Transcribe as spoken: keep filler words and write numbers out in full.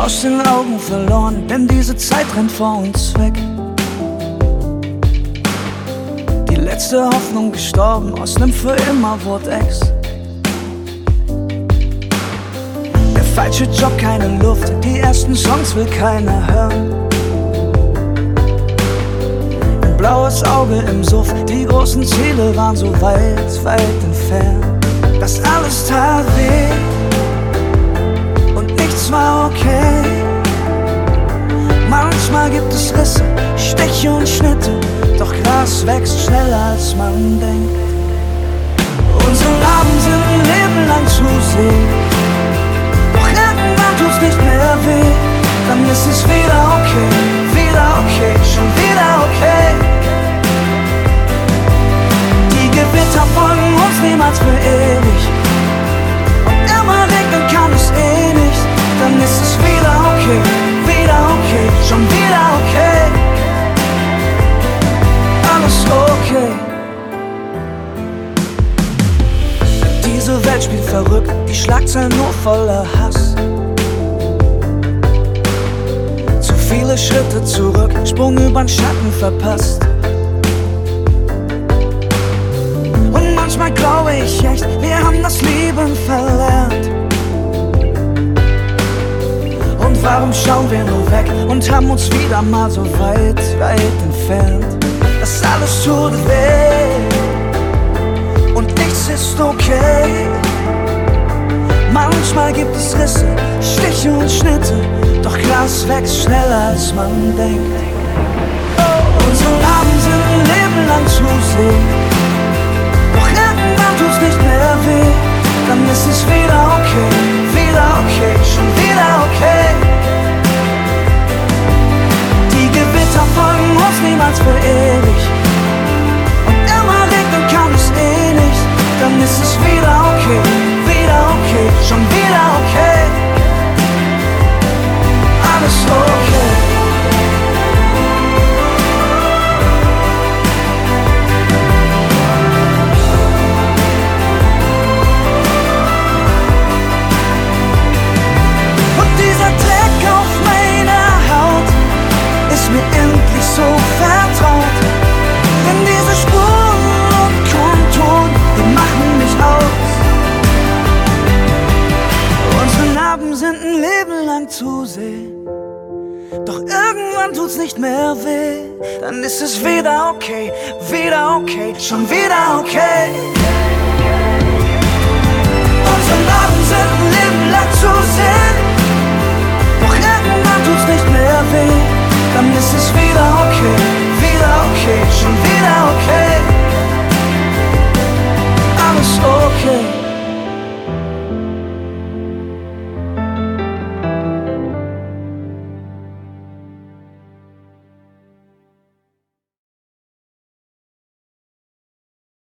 aus den Augen verloren, denn diese Zeit rennt vor uns weg. Die letzte Hoffnung gestorben, aus nem für immer wurde Ex. Der falsche Job, keine Luft, die ersten Songs will keiner hören. Ein blaues Auge im Suff, die großen Ziele waren so weit, weit entfernt. Das alles tat weh und nichts war okay. Manchmal gibt es Risse, Stiche und Schnitte, doch Gras wächst schneller als man denkt. Unsere Narben sind ein Leben lang zu sehen, doch irgendwann tut's nicht mehr weh. Dann ist es wieder okay, wieder okay, schon wieder okay. Die Gewitter folgen uns niemals für ewig, und immer regnen kann es eh nicht. Dann ist es wieder okay, wieder okay, schon wieder okay. Alles okay. Diese Welt spielt verrückt, die Schlagzeilen nur voller Hass. Zu viele Schritte zurück, Sprung übern Schatten verpasst. Und manchmal glaube ich echt, wir haben das Leben verlernt. Und warum schauen wir nur weg und haben uns wieder mal so weit, weit entfernt? Das alles tut weh und nichts ist okay. Manchmal gibt es Risse, Stiche und Schnitte, doch Gras wächst schneller als man denkt. Unsere Narben sind ein Leben lang zu sehen, doch irgendwann tut's nicht mehr weh. Dann ist es wieder okay, wieder okay, schon wieder okay. Die Gewitter folgen uns niemals für ewig, und immer regnen kann es eh nicht. Dann ist es wieder okay, wieder okay, schon wieder okay. Alles okay. Mir endlich so vertraut, denn diese Spuren und Konturen, die machen mich aus. Unsere Narben sind ein Leben lang zu sehen, doch irgendwann tut's nicht mehr weh. Dann ist es wieder okay, wieder okay, schon wieder okay. Unsere Narben sind ein Leben lang zu sehen,